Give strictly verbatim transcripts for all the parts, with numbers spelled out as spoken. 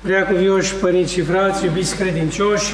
Preacuvioși părinți și frați, iubiți credincioși,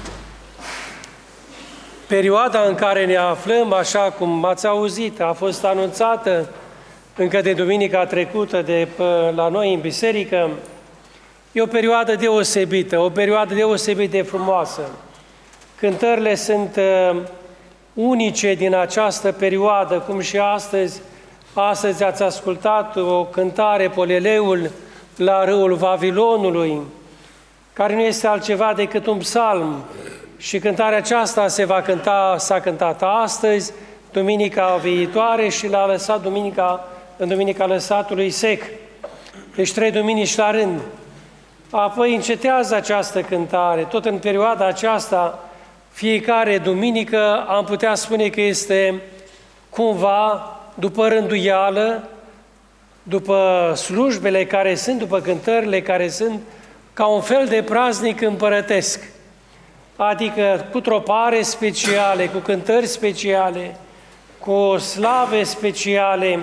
perioada în care ne aflăm, așa cum ați auzit, a fost anunțată încă de duminica trecută de la noi în biserică, e o perioadă deosebită, o perioadă deosebit de frumoasă. Cântările sunt unice din această perioadă, cum și astăzi. Astăzi ați ascultat o cântare, Poleleul la râul Vavilonului, care nu este altceva decât un psalm. Și cântarea aceasta se va cânta, s-a cântat astăzi, duminica viitoare și l-a lăsat duminica, în duminica lăsatului sec. Deci trei duminici la rând. Apoi încetează această cântare. Tot în perioada aceasta, fiecare duminică am putea spune că este cumva după rânduială, după slujbele care sunt, după cântările care sunt, ca un fel de praznic împărătesc. Adică cu tropare speciale, cu cântări speciale, cu slave speciale,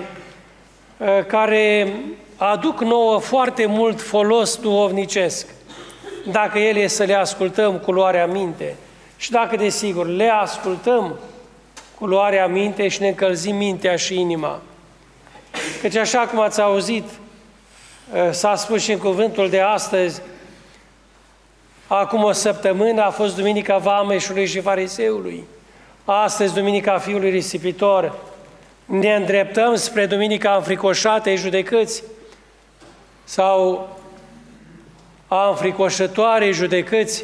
care aduc nouă foarte mult folos duhovnicesc, dacă ele să le ascultăm cu luarea minte. Și dacă, desigur, le ascultăm cu luarea minte și ne încălzim mintea și inima. Căci așa cum ați auzit, s-a spus și în cuvântul de astăzi, acum o săptămână a fost Duminica Vameșului și Fariseului, astăzi Duminica Fiului Risipitor, ne îndreptăm spre Duminica Înfricoșatei Judecăți sau a Înfricoșătoarei Judecăți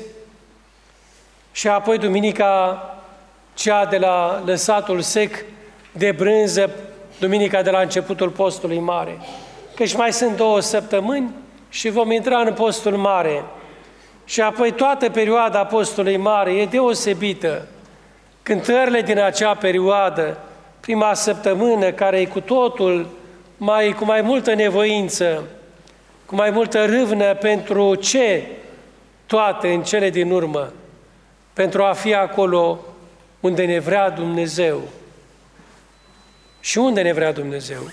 și apoi Duminica cea de la lăsatul sec de brânză, duminica de la începutul postului mare. Căci mai sunt două săptămâni și vom intra în postul mare. Și apoi toată perioada postului mare e deosebită. Cântările din acea perioadă, prima săptămână, care e cu totul, mai, cu mai multă nevoință, cu mai multă râvnă pentru ce toate în cele din urmă, pentru a fi acolo unde ne vrea Dumnezeu. Și unde ne vrea Dumnezeu?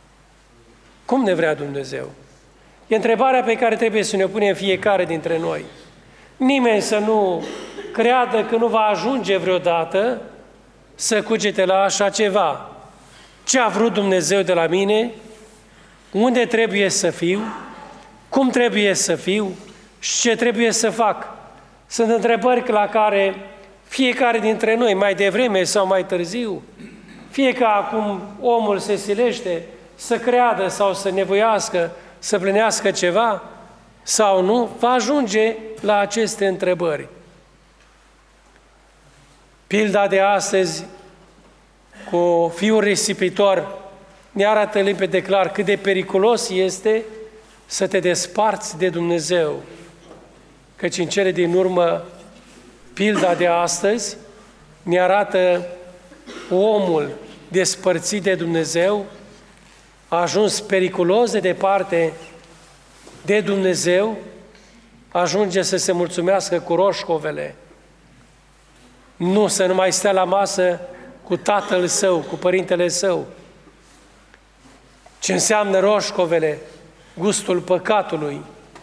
Cum ne vrea Dumnezeu? E întrebarea pe care trebuie să ne punem fiecare dintre noi. Nimeni să nu creadă că nu va ajunge vreodată să cugete la așa ceva. Ce a vrut Dumnezeu de la mine? Unde trebuie să fiu? Cum trebuie să fiu? Și ce trebuie să fac? Sunt întrebări la care fiecare dintre noi, mai devreme sau mai târziu, fie că acum omul se silește să creadă sau să nevoiască, să plinească ceva, sau nu, va ajunge la aceste întrebări. Pilda de astăzi cu fiul risipitor ne arată limpede clar cât de periculos este să te desparți de Dumnezeu. Căci în cele din urmă, pilda de astăzi ne arată omul despărțit de Dumnezeu, a ajuns periculos de departe de Dumnezeu, ajunge să se mulțumească cu roșcovele, nu să nu mai stea la masă cu tatăl său, cu părintele său. Ce înseamnă roșcovele? Gustul păcatului,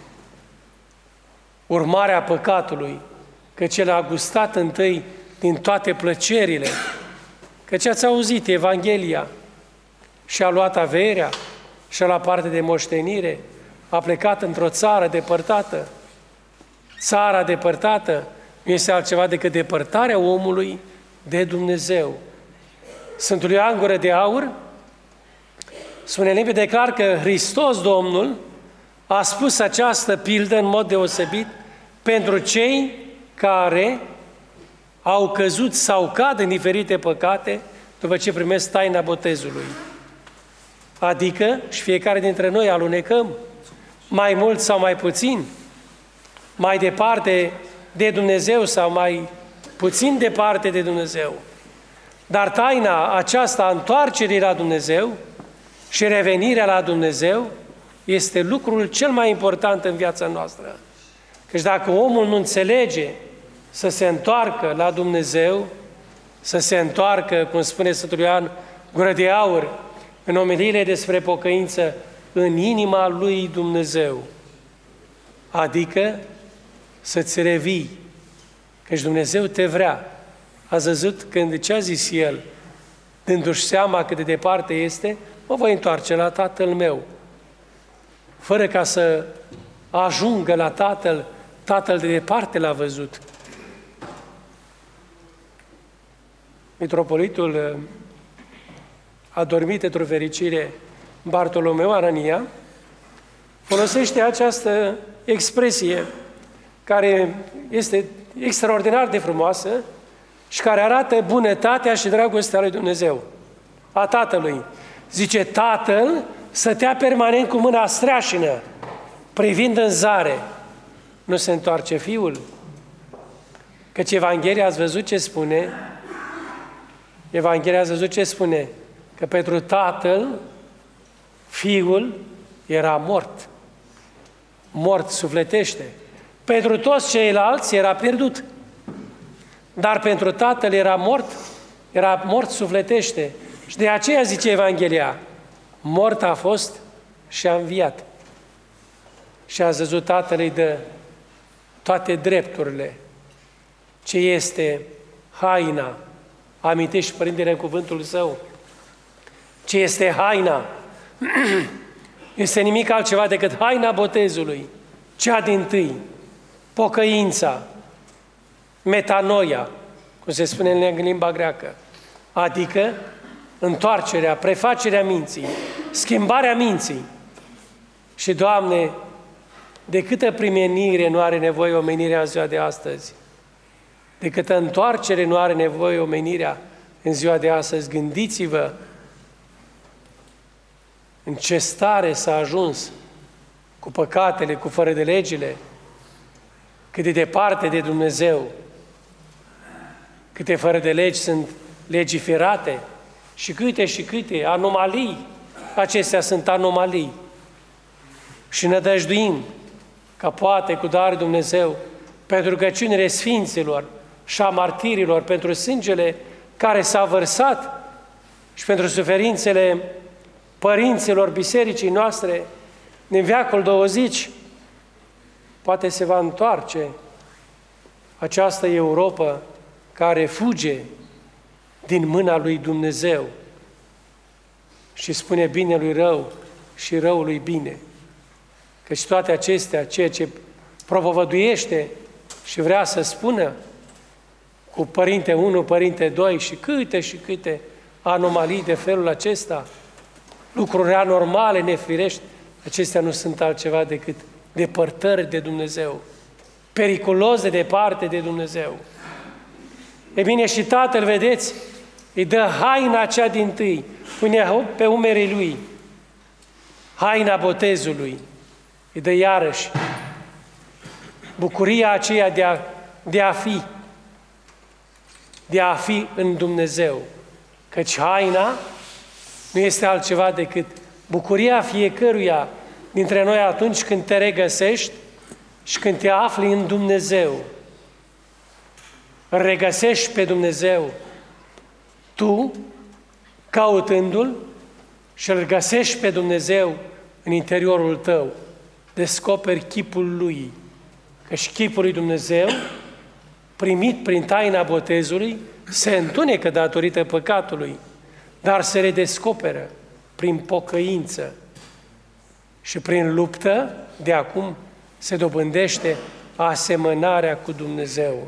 urmarea păcatului, căci el a gustat întâi din toate plăcerile, căci ați auzit Evanghelia, și-a luat averea, și-a luat parte de moștenire, a plecat într-o țară depărtată. Țara depărtată nu este altceva decât depărtarea omului de Dumnezeu. Sfântul Ioan Gură de Aur spune limpede clar că Hristos Domnul a spus această pildă în mod deosebit pentru cei care au căzut sau cad în diferite păcate după ce primesc taina botezului. Adică, și fiecare dintre noi alunecăm, mai mult sau mai puțin, mai departe de Dumnezeu sau mai puțin departe de Dumnezeu. Dar taina aceasta a întoarcerii la Dumnezeu și revenirea la Dumnezeu este lucrul cel mai important în viața noastră. Căci dacă omul nu înțelege să se întoarcă la Dumnezeu, să se întoarcă, cum spune Sfântul Ioan Gură de Aur, în omiliile despre pocăință, în inima lui Dumnezeu, adică să-ți revii, căci Dumnezeu te vrea. Ați văzut când ce a zis El, dându-și seama cât de departe este, mă voi întoarce la Tatăl meu. Fără ca să ajungă la Tatăl, Tatăl de departe l-a văzut. Mitropolitul adormit într-o fericire, Bartolomeu Arania, folosește această expresie care este extraordinar de frumoasă și care arată bunătatea și dragostea lui Dumnezeu, a Tatălui. Zice, Tatăl stătea permanent cu mâna streașină, privind în zare. Nu se întoarce Fiul? Căci Evanghelia, ați văzut ce spune? Evanghelia, ați văzut ce spune? Că pentru Tatăl, Fiul era mort. Mort sufletește. Pentru toți ceilalți era pierdut. Dar pentru Tatăl era mort, era mort sufletește. Și de aceea zice Evanghelia, mort a fost și a înviat. Și a văzut Tatăl îi dă toate drepturile. Ce este haina? Amintești, Părintele, în cuvântul Său. Ce este haina? Este nimic altceva decât haina botezului, cea dintâi, pocăința, metanoia, cum se spune în limba greacă, adică întoarcerea, prefacerea minții, schimbarea minții. Și, Doamne, de câtă primenire nu are nevoie omenirea în ziua de astăzi, de câtă întoarcere nu are nevoie omenirea în ziua de astăzi. Gândiți-vă în ce stare s-a ajuns cu păcatele, cu fără de legile, cât de departe de Dumnezeu, câte fără de legi sunt legiferate și câte și câte anomalii. Acestea sunt anomalii. Și nădăjduim că poate cu dar Dumnezeu, pentru rugăciunile Sfinților și a martirilor, pentru sângele care s-a vărsat și pentru suferințele părinților bisericii noastre din veacul douăzeci, poate se va întoarce această Europa care fuge din mâna lui Dumnezeu și spune bine lui rău și rău lui bine. Căci toate acestea, ceea ce propovăduiește și vrea să spună cu Părinte unu, Părinte doi și câte și câte anomalii de felul acesta, lucruri anormale, nefirești, acestea nu sunt altceva decât depărtări de Dumnezeu, periculos de departe de Dumnezeu. E bine, și Tatăl, vedeți, îi dă haina cea dintâi, pune pe umerii lui, haina botezului, îi dă iarăși bucuria aceea de a, de a fi, de a fi în Dumnezeu. Căci haina nu este altceva decât bucuria fiecăruia dintre noi atunci când te regăsești și când te afli în Dumnezeu. Îl regăsești pe Dumnezeu tu, cautându-L, și îl găsești pe Dumnezeu în interiorul tău. Descoperi chipul Lui. Căci chipul lui Dumnezeu, primit prin taina botezului, se întunecă datorită păcatului, dar se redescoperă prin pocăință și prin luptă, de acum se dobândește asemănarea cu Dumnezeu.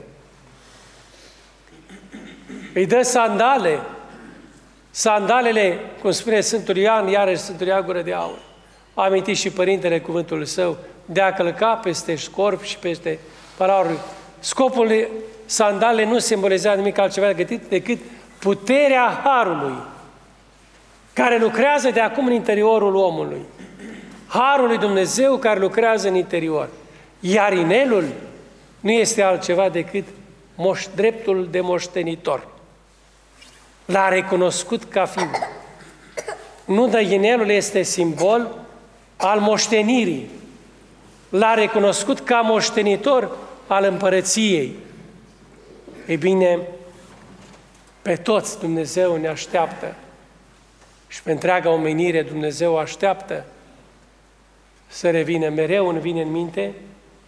Îi dă sandale, sandalele, cum spune Sfântul Ioan, iarăși Sfântul Ioan Gură de Aur. A amintit și Părintele cuvântul Său, de a călca peste scorp și peste palauri. Scopul sandalele nu simbolizează nimic altceva decât puterea Harului, care lucrează de acum în interiorul omului. Harul lui Dumnezeu care lucrează în interior. Iar inelul nu este altceva decât moș, dreptul de moștenitor. L-a recunoscut ca fiu. Nu, dar inelul este simbol al moștenirii. L-a recunoscut ca moștenitor al împărăției. E bine, pe toți Dumnezeu ne așteaptă și pe întreaga omenire Dumnezeu așteaptă să revină. Mereu îmi vine în minte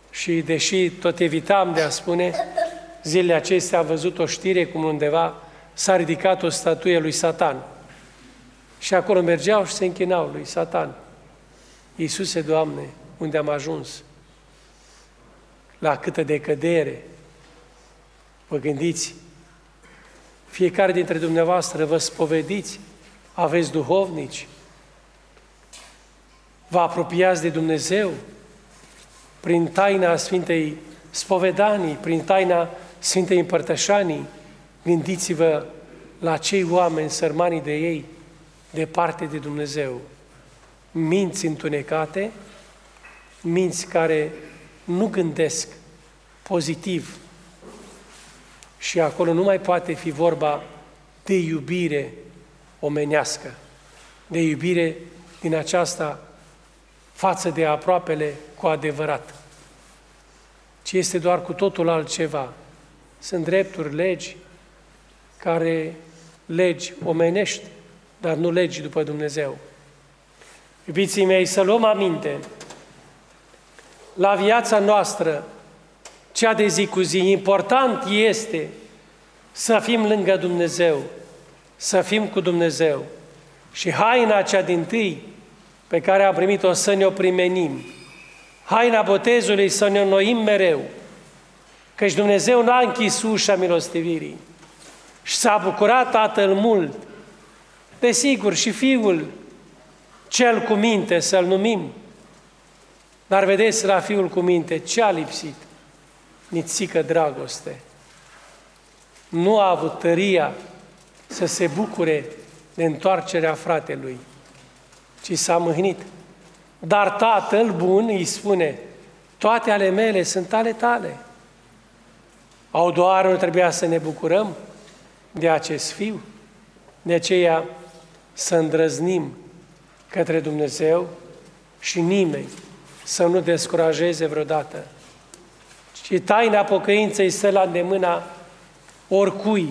Și deși tot evitam de a spune, zilele acestea am văzut o știre cum undeva s-a ridicat o statuie lui Satan. Și acolo mergeau și se închinau lui Satan. Iisuse, Doamne, unde am ajuns? La câtă decădere! Vă gândiți? Fiecare dintre dumneavoastră vă spovediți, aveți duhovnici, vă apropiați de Dumnezeu prin taina Sfintei Spovedanii, prin taina Sfintei Împărtășanii. Gândiți-vă la cei oameni sărmanii de ei, departe de Dumnezeu. Minți întunecate, minți care nu gândesc pozitiv. Și acolo nu mai poate fi vorba de iubire omenească, de iubire din aceasta față de aproapele cu adevărat, ci este doar cu totul altceva. Sunt drepturi, legi, care legi omenești, dar nu legi după Dumnezeu. Iubiții mei, să luăm aminte la viața noastră, cea de zi cu zi. Important este să fim lângă Dumnezeu, să fim cu Dumnezeu. Și haina cea dintâi pe care am primit-o să ne-o primenim, haina botezului să ne înnoim mereu, căci Dumnezeu n-a închis ușa milostivirii și s-a bucurat Tatăl mult, desigur și Fiul cel cu minte să-L numim. Dar vedeți, la Fiul cu minte, ce a lipsit? Nițică dragoste. Nu a avut tăria să se bucure de întoarcerea fratelui, ci s-a mâhnit. Dar Tatăl bun îi spune, toate ale mele sunt ale tale. Au doar, nu trebuia să ne bucurăm de acest Fiu? De aceea să îndrăznim către Dumnezeu și nimeni să nu descurajeze vreodată. Și taina pocăinței stă la îndemâna oricui.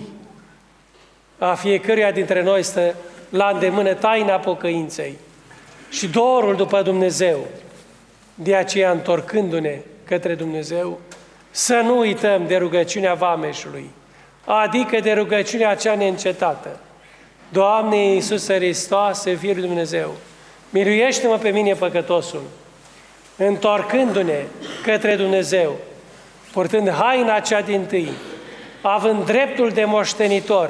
A fiecăruia dintre noi stă la îndemână taina pocăinței și dorul după Dumnezeu. De aceea, întorcându-ne către Dumnezeu, să nu uităm de rugăciunea vameșului, adică de rugăciunea cea neîncetată. Doamne Iisuse Hristoase, Fiul lui Dumnezeu, miluiește-mă pe mine păcătosul, întorcându-ne către Dumnezeu, purtând haina cea dintâi, având dreptul de moștenitor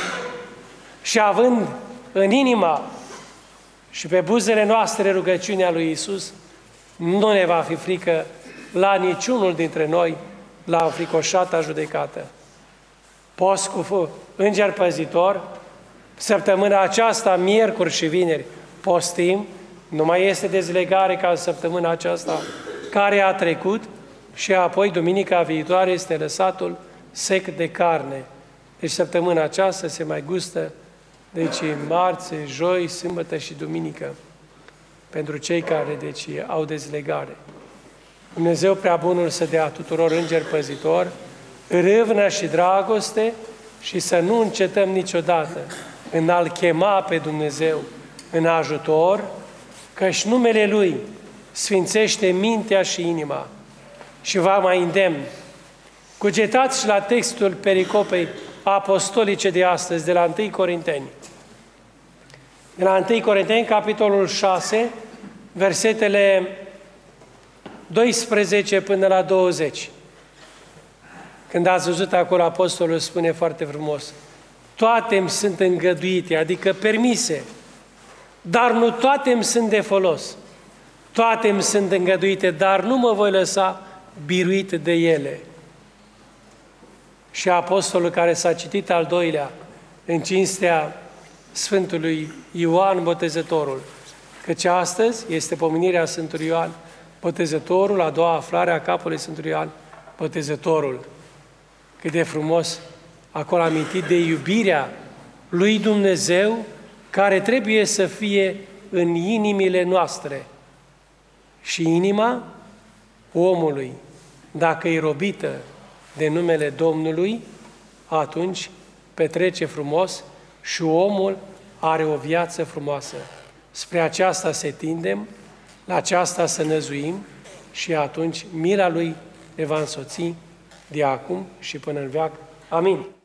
și având în inima și pe buzele noastre rugăciunea lui Iisus, nu ne va fi frică la niciunul dintre noi la înfricoșata judecată. Post cu înger păzitor, săptămâna aceasta, miercuri și vineri, postim, nu mai este dezlegare ca săptămâna aceasta care a trecut și apoi duminica viitoare este lăsatul sec de carne. Deci săptămâna aceasta se mai gustă, deci marți, joi, sâmbătă și duminică, pentru cei care deci au dezlegare. Dumnezeu prea bunul să dea tuturor îngeri păzitor, râvnă și dragoste și să nu încetăm niciodată în a-L chema pe Dumnezeu în ajutor, căci numele Lui sfințește mintea și inima. Și va mai îndemn. Cugetați și la textul pericopei apostolice de astăzi, de la întâi Corinteni. De la întâi Corinteni, capitolul șase, versetele doisprezece până la douăzeci. Când ați văzut acolo, apostolul spune foarte frumos, toate îmi sunt îngăduite, adică permise, dar nu toate îmi sunt de folos. Toate îmi sunt îngăduite, dar nu mă voi lăsa biruit de ele. Și apostolul care s-a citit al doilea în cinstea Sfântului Ioan Botezătorul, căci astăzi este pomenirea Sfântului Ioan Botezătorul, a doua aflare a capului Sfântului Ioan Botezătorul. Cât de frumos acolo amintit de iubirea lui Dumnezeu care trebuie să fie în inimile noastre. Și inima omului, dacă e robită de numele Domnului, atunci petrece frumos și omul are o viață frumoasă. Spre aceasta se tindem, la aceasta să năzuim, și atunci mila Lui ne va însoți de acum și până în veac. Amin.